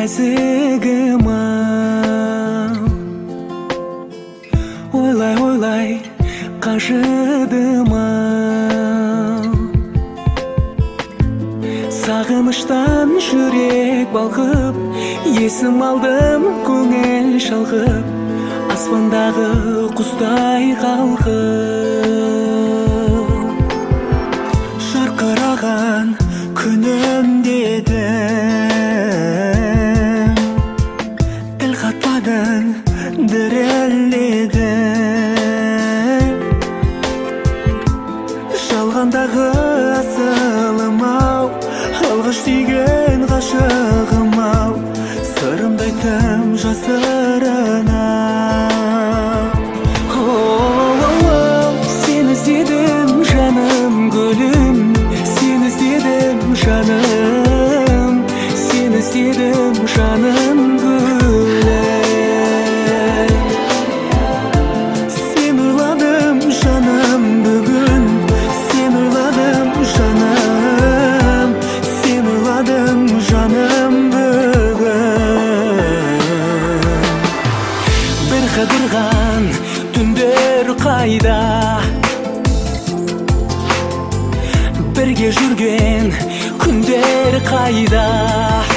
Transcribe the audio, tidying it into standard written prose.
нәзігім ойлай қажыдым сағыныштан жүрек балқып есім алдым көңіл шалқып аспандағы құстай қалқып жарқыраған күнім дедің тіл қатпадың дірілдедің жалғандағы асылым-ау алғаш сүйген ғашығым-ау сырымды айттым жасырына сені іздедім жаным гүлім сені іздедім жаным сені іздедім жаным гүлім сені ойладым жаным бүгін сені ойладым жаным сені ойладым жаным бүгін бір қыдырған түндер қайда бірге жүрген күндер қайда